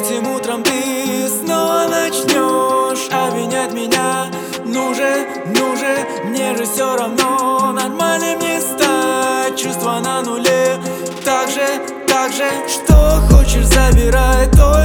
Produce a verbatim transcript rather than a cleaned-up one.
Этим утром ты снова начнешь обвинять меня. Ну же, ну же, мне же все равно. Нормальным не стать, чувства на нуле. Так же, так же, что хочешь забирай то,